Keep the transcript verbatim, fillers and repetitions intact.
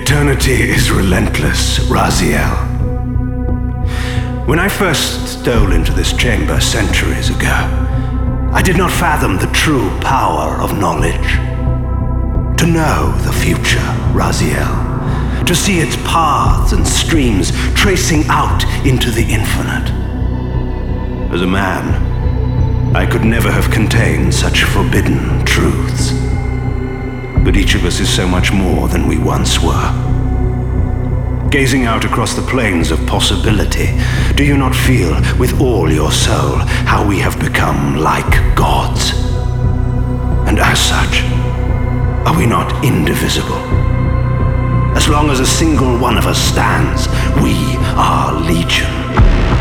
Eternity is relentless, Raziel. When I first stole into this chamber centuries ago, I did not fathom the true power of knowledge. To know the future, Raziel, to see its paths and streams tracing out into the infinite. As a man, I could never have contained such forbidden truths. But each of us is so much more than we once were. Gazing out across the plains of possibility, do you not feel with all your soul how we have become like gods? And as such, are we not indivisible? As long as a single one of us stands, we are legion.